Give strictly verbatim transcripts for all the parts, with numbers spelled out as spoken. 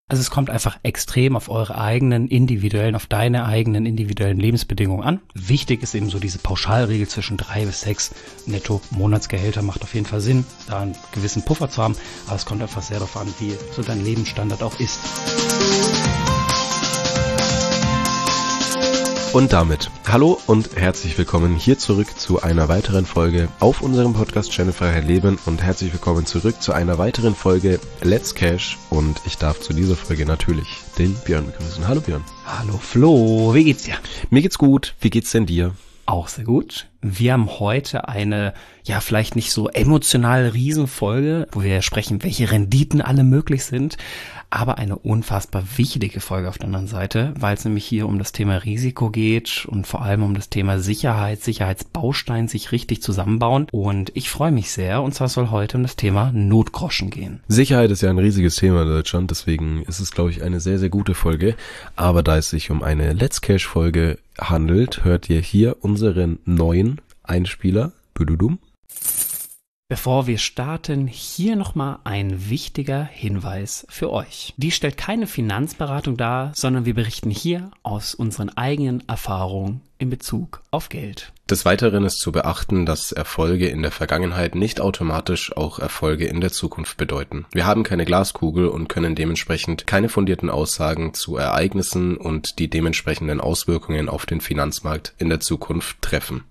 Also es kommt einfach extrem auf eure eigenen individuellen, auf deine eigenen individuellen Lebensbedingungen an. Wichtig ist eben so diese Pauschalregel zwischen drei bis sechs Netto-Monatsgehälter. Macht auf jeden Fall Sinn, da einen gewissen Puffer zu haben. Aber es kommt einfach sehr darauf an, wie so dein Lebensstandard auch ist. Und damit hallo und herzlich willkommen hier zurück zu einer weiteren Folge auf unserem Podcast Channelfreiheit Leben und herzlich willkommen zurück zu einer weiteren Folge Let's Cash und ich darf zu dieser Folge natürlich den Björn begrüßen. Hallo Björn. Hallo Flo, wie geht's dir? Mir geht's gut, wie geht's denn dir? Auch sehr gut. Wir haben heute eine, ja vielleicht nicht so emotional Riesenfolge, wo wir sprechen, welche Renditen alle möglich sind, aber eine unfassbar wichtige Folge auf der anderen Seite, weil es nämlich hier um das Thema Risiko geht und vor allem um das Thema Sicherheit, Sicherheitsbaustein sich richtig zusammenbauen. Und ich freue mich sehr, und zwar soll heute um das Thema Notgroschen gehen. Sicherheit ist ja ein riesiges Thema in Deutschland, deswegen ist es, glaube ich, eine sehr, sehr gute Folge. Aber da es sich um eine Let's Cash-Folge handelt, hört ihr hier unseren neuen Einspieler. Büdudum. Bevor wir starten, hier nochmal ein wichtiger Hinweis für euch. Die stellt keine Finanzberatung dar, sondern wir berichten hier aus unseren eigenen Erfahrungen in Bezug auf Geld. Des Weiteren ist zu beachten, dass Erfolge in der Vergangenheit nicht automatisch auch Erfolge in der Zukunft bedeuten. Wir haben keine Glaskugel und können dementsprechend keine fundierten Aussagen zu Ereignissen und die dementsprechenden Auswirkungen auf den Finanzmarkt in der Zukunft treffen.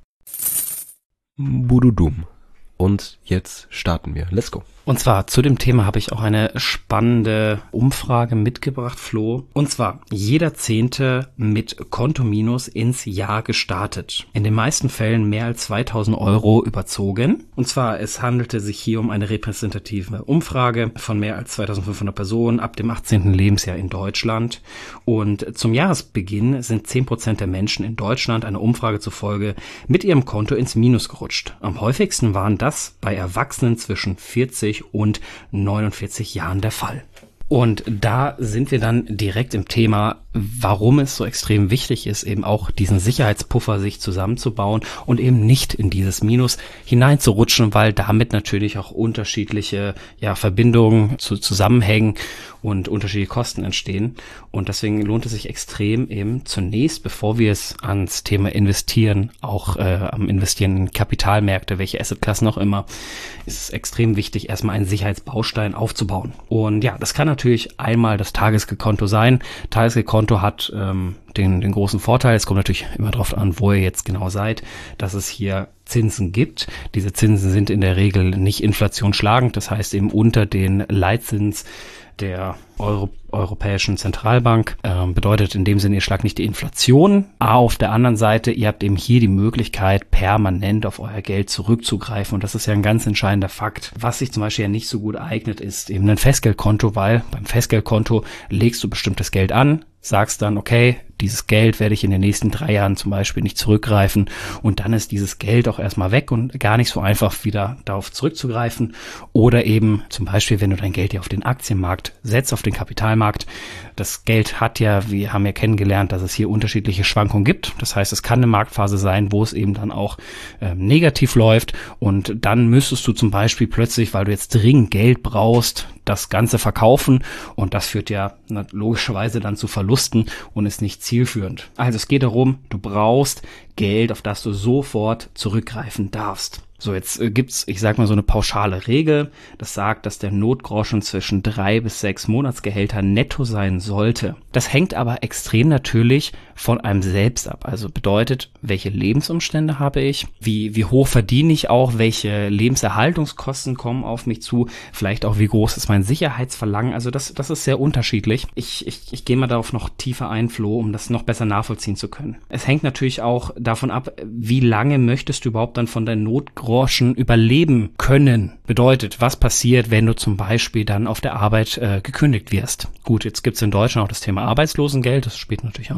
Bududum. Und jetzt starten wir. Let's go. Und zwar zu dem Thema habe ich auch eine spannende Umfrage mitgebracht, Flo. Und zwar jeder Zehnte mit Kontominus ins Jahr gestartet. In den meisten Fällen mehr als zweitausend Euro überzogen. Und zwar es handelte sich hier um eine repräsentative Umfrage von mehr als zweitausendfünfhundert Personen ab dem achtzehnten Lebensjahr in Deutschland. Und zum Jahresbeginn sind zehn Prozent der Menschen in Deutschland einer Umfrage zufolge mit ihrem Konto ins Minus gerutscht. Am häufigsten waren das bei Erwachsenen zwischen vierzig und neunundvierzig Jahren der Fall. Und da sind wir dann direkt im Thema, warum es so extrem wichtig ist, eben auch diesen Sicherheitspuffer sich zusammenzubauen und eben nicht in dieses Minus hineinzurutschen, weil damit natürlich auch unterschiedliche ja, Verbindungen zu Zusammenhängen und unterschiedliche Kosten entstehen. Und deswegen lohnt es sich extrem eben zunächst, bevor wir es ans Thema Investieren, auch äh, am Investieren in Kapitalmärkte, welche Assetklassen auch immer, ist es extrem wichtig, erstmal einen Sicherheitsbaustein aufzubauen. Und ja, das kann natürlich einmal das Tagesgeldkonto sein. Tagesgeldkonto hat ähm, den, den großen Vorteil, es kommt natürlich immer darauf an, wo ihr jetzt genau seid, dass es hier Zinsen gibt. Diese Zinsen sind in der Regel nicht inflationsschlagend, das heißt eben unter den Leitzins der Euro, Europäischen Zentralbank. Ähm, bedeutet in dem Sinne, ihr schlagt nicht die Inflation. Aber auf der anderen Seite, ihr habt eben hier die Möglichkeit, permanent auf euer Geld zurückzugreifen. Und das ist ja ein ganz entscheidender Fakt. Was sich zum Beispiel ja nicht so gut eignet, ist eben ein Festgeldkonto, weil beim Festgeldkonto legst du bestimmtes Geld an, sagst dann, okay, dieses Geld werde ich in den nächsten drei Jahren zum Beispiel nicht zurückgreifen und dann ist dieses Geld auch erstmal weg und gar nicht so einfach wieder darauf zurückzugreifen. Oder eben zum Beispiel, wenn du dein Geld ja auf den Aktienmarkt setzt, auf den Kapitalmarkt. Das Geld hat ja, wir haben ja kennengelernt, dass es hier unterschiedliche Schwankungen gibt. Das heißt, es kann eine Marktphase sein, wo es eben dann auch äh, negativ läuft und dann müsstest du zum Beispiel plötzlich, weil du jetzt dringend Geld brauchst, das Ganze verkaufen und das führt ja na, logischerweise dann zu Verlusten und ist nicht zielführend. Also es geht darum, du brauchst Geld, auf das du sofort zurückgreifen darfst. So, jetzt äh, gibt's, ich sag mal, so eine pauschale Regel. Das sagt, dass der Notgroschen zwischen drei bis sechs Monatsgehälter netto sein sollte. Das hängt aber extrem natürlich von einem selbst ab. Also bedeutet, welche Lebensumstände habe ich? Wie, wie hoch verdiene ich auch? Welche Lebenserhaltungskosten kommen auf mich zu? Vielleicht auch, wie groß ist mein Sicherheitsverlangen? Also das, das ist sehr unterschiedlich. Ich, ich, ich gehe mal darauf noch tiefer ein, Flo, um das noch besser nachvollziehen zu können. Es hängt natürlich auch davon ab, wie lange möchtest du überhaupt dann von deinem Notgroschen überleben können. Bedeutet, was passiert, wenn du zum Beispiel dann auf der Arbeit äh, gekündigt wirst? Gut, jetzt gibt's in Deutschland auch das Thema Arbeitslosengeld, das spielt natürlich auch noch einen Faktor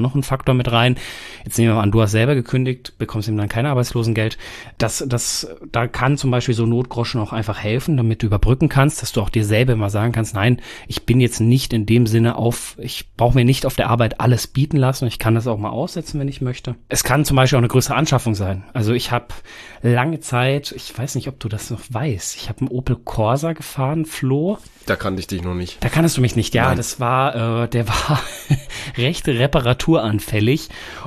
Faktor mit rein. Jetzt nehmen wir mal an, du hast selber gekündigt, bekommst eben dann kein Arbeitslosengeld. Das, das, da kann zum Beispiel so Notgroschen auch einfach helfen, damit du überbrücken kannst, dass du auch dir selber mal sagen kannst, nein, ich bin jetzt nicht in dem Sinne auf, ich brauche mir nicht auf der Arbeit alles bieten lassen. Ich kann das auch mal aussetzen, wenn ich möchte. Es kann zum Beispiel auch eine größere Anschaffung sein. Also ich habe lange Zeit, ich weiß nicht, ob du das noch weißt, ich habe einen Opel Corsa gefahren, Flo. Da kannte ich dich noch nicht. Da kanntest du mich nicht, ja. Nein. Das war, äh, der war recht reparaturanfällig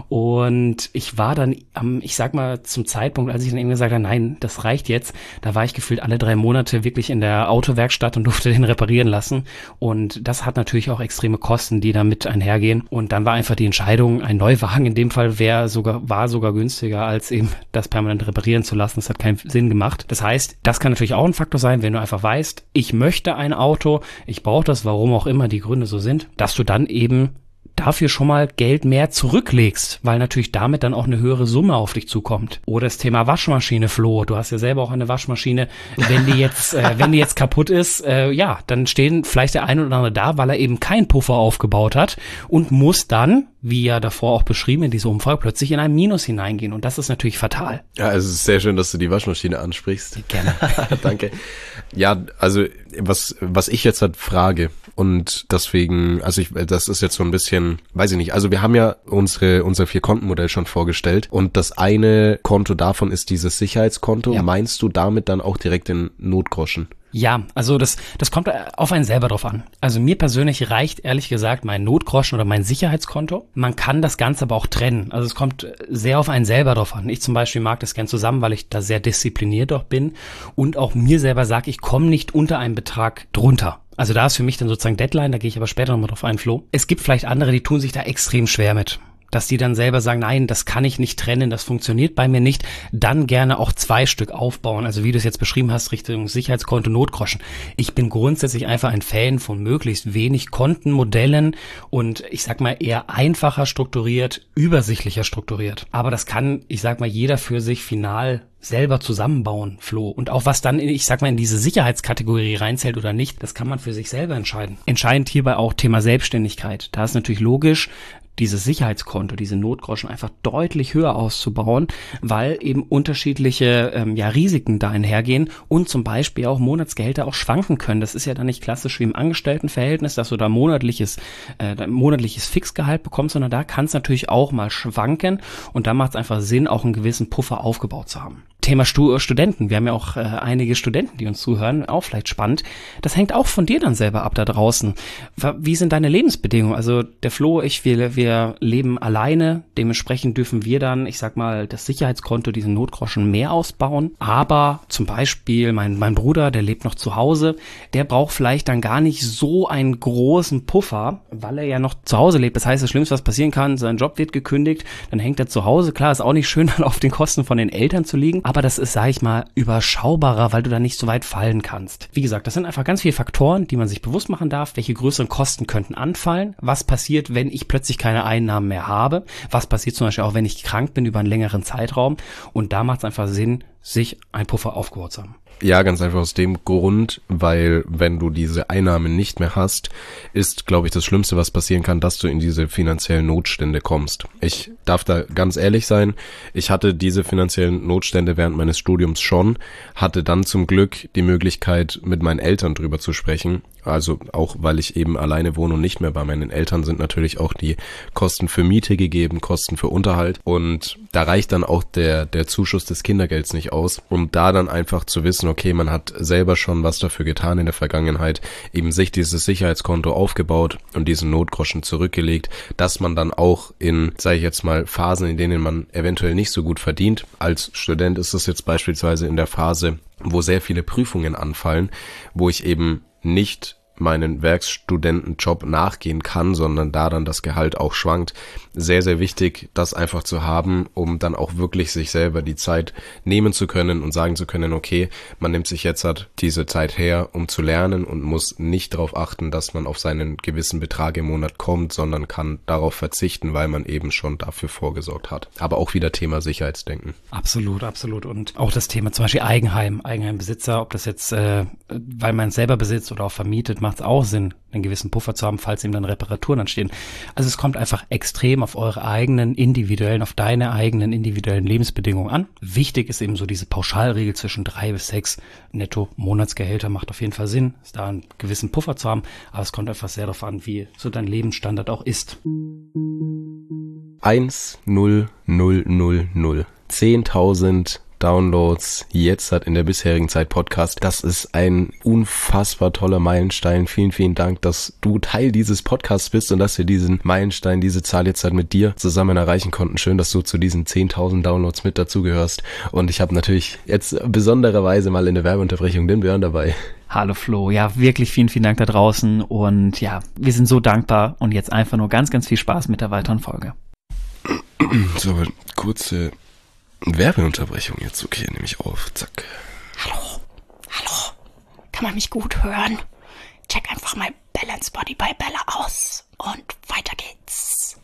und ich war dann, am, ich sag mal, zum Zeitpunkt, als ich dann eben gesagt habe, nein, das reicht jetzt, da war ich gefühlt alle drei Monate wirklich in der Autowerkstatt und durfte den reparieren lassen und das hat natürlich auch extreme Kosten, die damit einhergehen und dann war einfach die Entscheidung, ein Neuwagen in dem Fall wäre sogar, war sogar günstiger, als eben das permanent reparieren zu lassen. Das hat keinen Sinn gemacht. Das heißt, das kann natürlich auch ein Faktor sein, wenn du einfach weißt, ich möchte ein Auto, ich brauche das, warum auch immer die Gründe so sind, dass du dann eben dafür schon mal Geld mehr zurücklegst, weil natürlich damit dann auch eine höhere Summe auf dich zukommt. Oder das Thema Waschmaschine, Flo. Du hast ja selber auch eine Waschmaschine. Wenn die jetzt, äh, wenn die jetzt kaputt ist, äh, ja, dann stehen vielleicht der eine oder andere da, weil er eben keinen Puffer aufgebaut hat und muss dann, wie ja davor auch beschrieben in dieser Umfrage, plötzlich in ein Minus hineingehen. Und das ist natürlich fatal. Ja, es ist sehr schön, dass du die Waschmaschine ansprichst. Gerne. Danke. Ja, also was was ich jetzt halt frage und deswegen, also ich, das ist jetzt so ein bisschen, weiß ich nicht, also wir haben ja unsere unser Vier-Konten-Modell schon vorgestellt und das eine Konto davon ist dieses Sicherheitskonto. Ja. Meinst du damit dann auch direkt den Notgroschen? Ja, also das das kommt auf einen selber drauf an. Also mir persönlich reicht ehrlich gesagt mein Notgroschen oder mein Sicherheitskonto. Man kann das Ganze aber auch trennen. Also es kommt sehr auf einen selber drauf an. Ich zum Beispiel mag das gern zusammen, weil ich da sehr diszipliniert auch bin und auch mir selber sage, ich komme nicht unter einen Betrag drunter. Also da ist für mich dann sozusagen Deadline, da gehe ich aber später nochmal drauf ein, Flo. Es gibt vielleicht andere, die tun sich da extrem schwer mit. Dass die dann selber sagen, nein, das kann ich nicht trennen, das funktioniert bei mir nicht, dann gerne auch zwei Stück aufbauen. Also wie du es jetzt beschrieben hast, Richtung Sicherheitskonto, Notgroschen. Ich bin grundsätzlich einfach ein Fan von möglichst wenig Kontenmodellen und ich sag mal eher einfacher strukturiert, übersichtlicher strukturiert. Aber das kann, ich sag mal, jeder für sich final selber zusammenbauen, Flo. Und auch was dann, ich sag mal, in diese Sicherheitskategorie reinzählt oder nicht, das kann man für sich selber entscheiden. Entscheidend hierbei auch Thema Selbstständigkeit. Da ist natürlich logisch, dieses Sicherheitskonto, diese Notgroschen einfach deutlich höher auszubauen, weil eben unterschiedliche ähm, ja, Risiken da einhergehen und zum Beispiel auch Monatsgehälter auch schwanken können. Das ist ja dann nicht klassisch wie im Angestelltenverhältnis, dass du da monatliches äh, monatliches Fixgehalt bekommst, sondern da kann es natürlich auch mal schwanken und da macht es einfach Sinn, auch einen gewissen Puffer aufgebaut zu haben. Thema Stu- Studenten. Wir haben ja auch äh, einige Studenten, die uns zuhören, auch vielleicht spannend. Das hängt auch von dir dann selber ab da draußen. Wie sind deine Lebensbedingungen? Also der Flo, ich, wir, wir leben alleine. Dementsprechend dürfen wir dann, ich sag mal, das Sicherheitskonto, diesen Notgroschen mehr ausbauen. Aber zum Beispiel mein, mein Bruder, der lebt noch zu Hause, der braucht vielleicht dann gar nicht so einen großen Puffer, weil er ja noch zu Hause lebt. Das heißt, das Schlimmste, was passieren kann, sein Job wird gekündigt, dann hängt er zu Hause. Klar, ist auch nicht schön, dann auf den Kosten von den Eltern zu liegen. Aber das ist, sage ich mal, überschaubarer, weil du da nicht so weit fallen kannst. Wie gesagt, das sind einfach ganz viele Faktoren, die man sich bewusst machen darf. Welche größeren Kosten könnten anfallen? Was passiert, wenn ich plötzlich keine Einnahmen mehr habe? Was passiert zum Beispiel auch, wenn ich krank bin über einen längeren Zeitraum? Und da macht es einfach Sinn, sich einen Puffer aufgebaut zu haben. Ja, ganz einfach aus dem Grund, weil wenn du diese Einnahmen nicht mehr hast, ist, glaube ich, das Schlimmste, was passieren kann, dass du in diese finanziellen Notstände kommst. Ich darf da ganz ehrlich sein, ich hatte diese finanziellen Notstände während meines Studiums schon, hatte dann zum Glück die Möglichkeit, mit meinen Eltern drüber zu sprechen. Also auch, weil ich eben alleine wohne und nicht mehr bei meinen Eltern, sind natürlich auch die Kosten für Miete gegeben, Kosten für Unterhalt. Und da reicht dann auch der der Zuschuss des Kindergelds nicht aus, um da dann einfach zu wissen, okay, man hat selber schon was dafür getan in der Vergangenheit, eben sich dieses Sicherheitskonto aufgebaut und diesen Notgroschen zurückgelegt, dass man dann auch in, sage ich jetzt mal, Phasen, in denen man eventuell nicht so gut verdient. Als Student ist es jetzt beispielsweise in der Phase, wo sehr viele Prüfungen anfallen, wo ich eben nicht meinen Werkstudentenjob nachgehen kann, sondern da dann das Gehalt auch schwankt. Sehr, sehr wichtig, das einfach zu haben, um dann auch wirklich sich selber die Zeit nehmen zu können und sagen zu können, okay, man nimmt sich jetzt halt diese Zeit her, um zu lernen und muss nicht darauf achten, dass man auf seinen gewissen Betrag im Monat kommt, sondern kann darauf verzichten, weil man eben schon dafür vorgesorgt hat. Aber auch wieder Thema Sicherheitsdenken. Absolut, absolut. Und auch das Thema zum Beispiel Eigenheim, Eigenheimbesitzer, ob das jetzt, äh, weil man es selber besitzt oder auch vermietet, macht es auch Sinn, einen gewissen Puffer zu haben, falls eben dann Reparaturen anstehen. Also es kommt einfach extrem auf eure eigenen individuellen, auf deine eigenen individuellen Lebensbedingungen an. Wichtig ist eben so diese Pauschalregel zwischen drei bis sechs Netto-Monatsgehälter, macht auf jeden Fall Sinn, ist da einen gewissen Puffer zu haben, aber es kommt einfach sehr darauf an, wie so dein Lebensstandard auch ist. eins null null null null zehntausend Downloads jetzt hat in der bisherigen Zeit Podcast. Das ist ein unfassbar toller Meilenstein. Vielen, vielen Dank, dass du Teil dieses Podcasts bist und dass wir diesen Meilenstein, diese Zahl jetzt halt mit dir zusammen erreichen konnten. Schön, dass du zu diesen zehntausend Downloads mit dazugehörst. Und ich habe natürlich jetzt besondererweise mal in der Werbeunterbrechung den Björn dabei. Hallo Flo, ja wirklich vielen, vielen Dank da draußen und ja, wir sind so dankbar und jetzt einfach nur ganz, ganz viel Spaß mit der weiteren Folge. So, kurze Werbeunterbrechung jetzt. Okay, nehme ich auf. Zack. Hallo, hallo. Kann man mich gut hören? Check einfach mal Balance Body by Bella aus und weiter geht's.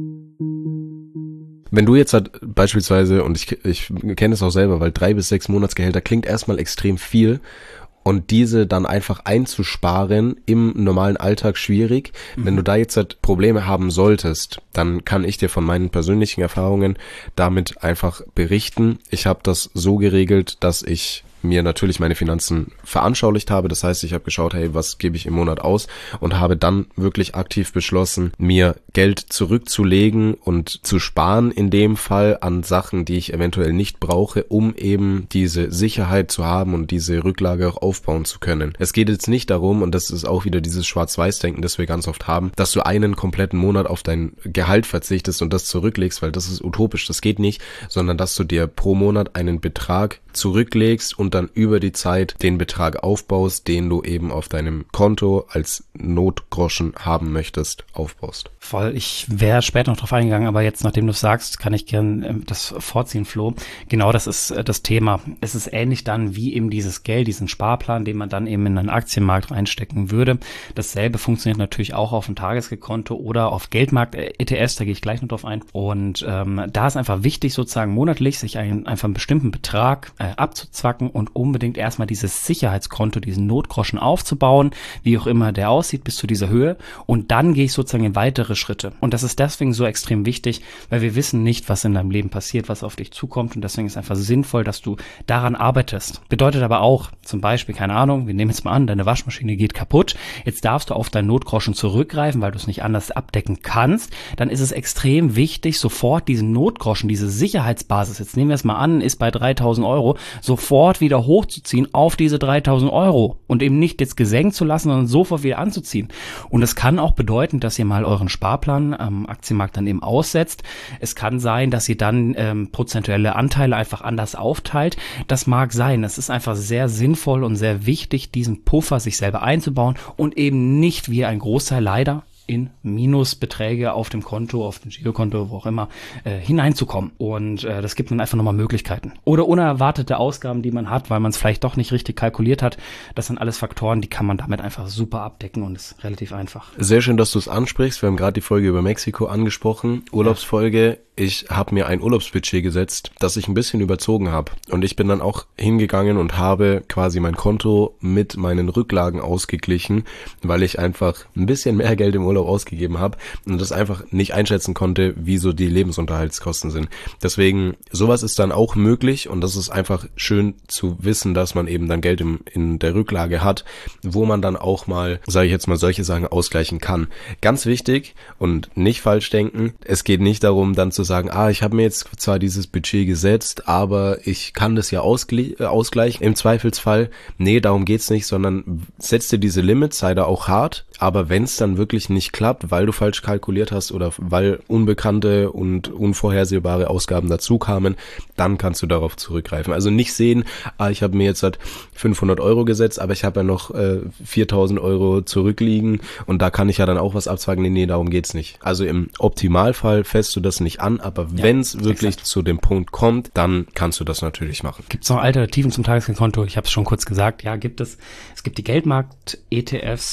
Wenn du jetzt halt beispielsweise, und ich, ich kenne es auch selber, weil drei bis sechs Monatsgehälter klingt erstmal extrem viel, und diese dann einfach einzusparen im normalen Alltag schwierig. Mhm. Wenn du da jetzt halt Probleme haben solltest, dann kann ich dir von meinen persönlichen Erfahrungen damit einfach berichten. Ich habe das so geregelt, dass ich mir natürlich meine Finanzen veranschaulicht habe. Das heißt, ich habe geschaut, hey, was gebe ich im Monat aus und habe dann wirklich aktiv beschlossen, mir Geld zurückzulegen und zu sparen in dem Fall an Sachen, die ich eventuell nicht brauche, um eben diese Sicherheit zu haben und diese Rücklage auch aufbauen zu können. Es geht jetzt nicht darum, und das ist auch wieder dieses Schwarz-Weiß-Denken, das wir ganz oft haben, dass du einen kompletten Monat auf dein Gehalt verzichtest und das zurücklegst, weil das ist utopisch, das geht nicht, sondern dass du dir pro Monat einen Betrag zurücklegst und dann über die Zeit den Betrag aufbaust, den du eben auf deinem Konto als Notgroschen haben möchtest, aufbaust. Voll, ich wäre später noch drauf eingegangen, aber jetzt, nachdem du es sagst, kann ich gern äh, das vorziehen, Flo. Genau, das ist äh, das Thema. Es ist ähnlich dann wie eben dieses Geld, diesen Sparplan, den man dann eben in einen Aktienmarkt reinstecken würde. Dasselbe funktioniert natürlich auch auf dem Tagesgeldkonto oder auf Geldmarkt-E T Fs, da gehe ich gleich noch drauf ein. Und ähm, da ist einfach wichtig, sozusagen monatlich sich einen, einfach einen bestimmten Betrag äh, abzuzwacken und unbedingt erstmal dieses Sicherheitskonto, diesen Notgroschen aufzubauen, wie auch immer der aussieht, bis zu dieser Höhe. Und dann gehe ich sozusagen in weitere Schritte. Und das ist deswegen so extrem wichtig, weil wir wissen nicht, was in deinem Leben passiert, was auf dich zukommt. Und deswegen ist es einfach sinnvoll, dass du daran arbeitest. Bedeutet aber auch, zum Beispiel, keine Ahnung, wir nehmen jetzt mal an, deine Waschmaschine geht kaputt. Jetzt darfst du auf deinen Notgroschen zurückgreifen, weil du es nicht anders abdecken kannst. Dann ist es extrem wichtig, sofort diesen Notgroschen, diese Sicherheitsbasis, jetzt nehmen wir es mal an, ist bei dreitausend Euro, sofort wieder hochzuziehen auf diese dreitausend Euro und eben nicht jetzt gesenkt zu lassen, sondern sofort wieder anzuziehen. Und es kann auch bedeuten, dass ihr mal euren Sparplan am Aktienmarkt dann eben aussetzt. Es kann sein, dass ihr dann ähm, prozentuelle Anteile einfach anders aufteilt. Das mag sein. Es ist einfach sehr sinnvoll und sehr wichtig, diesen Puffer sich selber einzubauen und eben nicht wie ein Großteil leider in Minusbeträge auf dem Konto, auf dem Girokonto, wo auch immer, äh, hineinzukommen. Und äh, das gibt dann einfach nochmal Möglichkeiten. Oder unerwartete Ausgaben, die man hat, weil man es vielleicht doch nicht richtig kalkuliert hat. Das sind alles Faktoren, die kann man damit einfach super abdecken und ist relativ einfach. Sehr schön, dass du es ansprichst. Wir haben gerade die Folge über Mexiko angesprochen. Urlaubsfolge. Ich habe mir ein Urlaubsbudget gesetzt, das ich ein bisschen überzogen habe. Und ich bin dann auch hingegangen und habe quasi mein Konto mit meinen Rücklagen ausgeglichen, weil ich einfach ein bisschen mehr Geld im Urlaub ausgegeben habe und das einfach nicht einschätzen konnte, wie so die Lebensunterhaltskosten sind. Deswegen, sowas ist dann auch möglich und das ist einfach schön zu wissen, dass man eben dann Geld im, in der Rücklage hat, wo man dann auch mal, sage ich jetzt mal, solche Sachen ausgleichen kann. Ganz wichtig und nicht falsch denken, es geht nicht darum, dann zu sagen, ah, ich habe mir jetzt zwar dieses Budget gesetzt, aber ich kann das ja ausgle- äh, ausgleichen im Zweifelsfall. Nee, darum geht's nicht, sondern setz dir diese Limits, sei da auch hart, aber wenn es dann wirklich nicht klappt, weil du falsch kalkuliert hast oder weil unbekannte und unvorhersehbare Ausgaben dazu kamen, dann kannst du darauf zurückgreifen. Also nicht sehen, ah, ich habe mir jetzt halt fünfhundert Euro gesetzt, aber ich habe ja noch äh, viertausend Euro zurückliegen und da kann ich ja dann auch was abzwacken. Nee, nee, darum geht's nicht. Also im Optimalfall fässt du das nicht an, aber ja, wenn es wirklich exakt zu dem Punkt kommt, dann kannst du das natürlich machen. Gibt es noch Alternativen zum Tagesgeldkonto? Ich habe es schon kurz gesagt, ja, gibt es. Es gibt die Geldmarkt-E T Fs,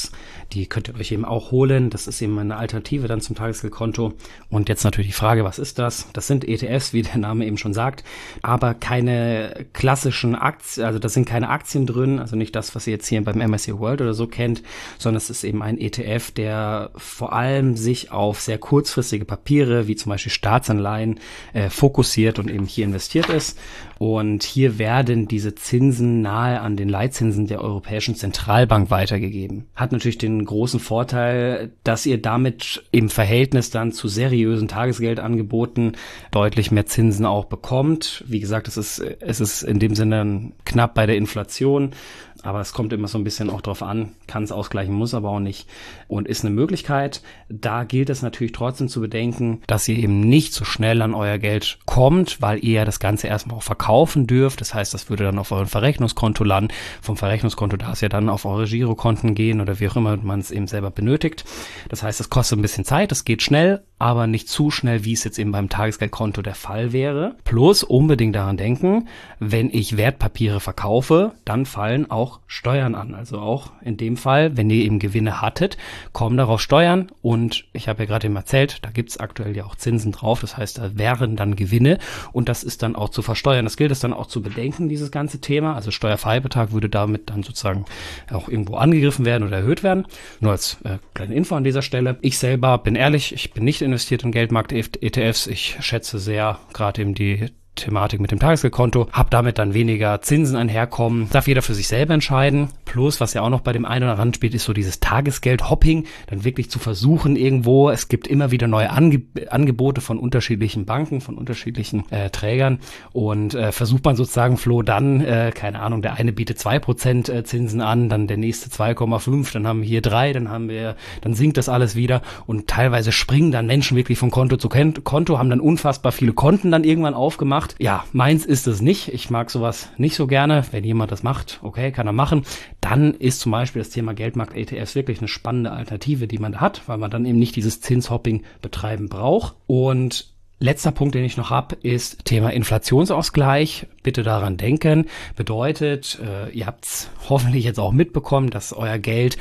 Die könnt ihr euch eben auch holen. Das ist eben eine Alternative dann zum Tagesgeldkonto. Und jetzt natürlich die Frage, was ist das? Das sind E T Fs, wie der Name eben schon sagt, aber keine klassischen Aktien, also da sind keine Aktien drin, also nicht das, was ihr jetzt hier beim M S C I World oder so kennt, sondern es ist eben ein E T F, der vor allem sich auf sehr kurzfristige Papiere, wie zum Beispiel Staatsanleihen, äh, fokussiert und eben hier investiert ist. Und hier werden diese Zinsen nahe an den Leitzinsen der Europäischen Zentralbank weitergegeben. Hat natürlich den großen Vorteil, dass ihr damit im Verhältnis dann zu seriösen Tagesgeldangeboten deutlich mehr Zinsen auch bekommt. Wie gesagt, es ist, es ist in dem Sinne knapp bei der Inflation. Aber es kommt immer so ein bisschen auch drauf an, kann es ausgleichen, muss aber auch nicht und ist eine Möglichkeit. Da gilt es natürlich trotzdem zu bedenken, dass ihr eben nicht so schnell an euer Geld kommt, weil ihr ja das Ganze erstmal auch verkaufen dürft. Das heißt, das würde dann auf eurem Verrechnungskonto landen. Vom Verrechnungskonto darf es ja dann auf eure Girokonten gehen oder wie auch immer man es eben selber benötigt. Das heißt, es kostet ein bisschen Zeit, es geht schnell, aber nicht zu schnell, wie es jetzt eben beim Tagesgeldkonto der Fall wäre. Plus unbedingt daran denken, wenn ich Wertpapiere verkaufe, dann fallen auch Steuern an. Also auch in dem Fall, wenn ihr eben Gewinne hattet, kommen darauf Steuern und ich habe ja gerade eben erzählt, da gibt es aktuell ja auch Zinsen drauf, das heißt, da wären dann Gewinne und das ist dann auch zu versteuern. Das gilt es dann auch zu bedenken, dieses ganze Thema. Also Steuerfreibetrag würde damit dann sozusagen auch irgendwo angegriffen werden oder erhöht werden. Nur als äh, kleine Info an dieser Stelle. Ich selber bin ehrlich, ich bin nicht investiert in Geldmarkt-E T Fs. Ich schätze sehr gerade eben die Thematik mit dem Tagesgeldkonto, habe damit dann weniger Zinsen einherkommen, darf jeder für sich selber entscheiden. Plus, was ja auch noch bei dem einen oder anderen spielt, ist so dieses Tagesgeld-Hopping, dann wirklich zu versuchen irgendwo, es gibt immer wieder neue Ange- Angebote von unterschiedlichen Banken, von unterschiedlichen äh, Trägern und äh, versucht man sozusagen, Flo, dann, äh, keine Ahnung, der eine bietet zwei Prozent äh, Zinsen an, dann der nächste zwei Komma fünf, dann haben wir hier drei, dann haben wir, dann sinkt das alles wieder und teilweise springen dann Menschen wirklich von Konto zu Konto, haben dann unfassbar viele Konten dann irgendwann aufgemacht. Ja, meins ist es nicht. Ich mag sowas nicht so gerne. Wenn jemand das macht, okay, kann er machen. Dann ist zum Beispiel das Thema Geldmarkt-E T Fs wirklich eine spannende Alternative, die man da hat, weil man dann eben nicht dieses Zinshopping betreiben braucht. Und letzter Punkt, den ich noch habe, ist Thema Inflationsausgleich. Bitte daran denken. Bedeutet, äh, ihr habt es hoffentlich jetzt auch mitbekommen, dass euer Geld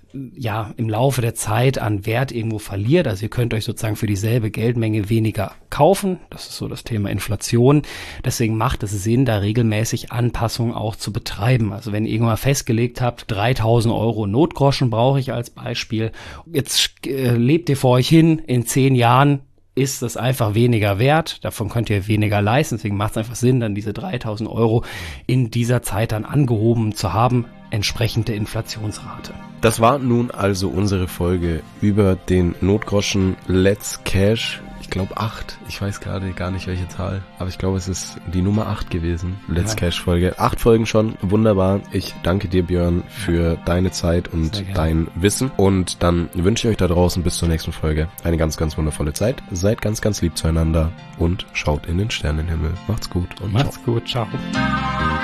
ja im Laufe der Zeit an Wert irgendwo verliert. Also ihr könnt euch sozusagen für dieselbe Geldmenge weniger kaufen. Das ist so das Thema Inflation. Deswegen macht es Sinn, da regelmäßig Anpassungen auch zu betreiben. Also wenn ihr irgendwann festgelegt habt, dreitausend Euro Notgroschen brauche ich als Beispiel. Jetzt äh, lebt ihr vor euch hin, in zehn Jahren ist das einfach weniger wert, davon könnt ihr weniger leisten, deswegen macht es einfach Sinn, dann diese dreitausend Euro in dieser Zeit dann angehoben zu haben, entsprechend der Inflationsrate. Das war nun also unsere Folge über den Notgroschen Let's Cash. Ich glaube acht. Ich weiß gerade gar nicht, welche Zahl. Aber ich glaube, es ist die Nummer acht gewesen. Let's ja. Cash Folge. Acht Folgen schon. Wunderbar. Ich danke dir, Björn, für deine Zeit und dein Wissen. Und dann wünsche ich euch da draußen bis zur nächsten Folge eine ganz, ganz wundervolle Zeit. Seid ganz, ganz lieb zueinander und schaut in den Sternenhimmel. Macht's gut und Macht's gut. Ciao.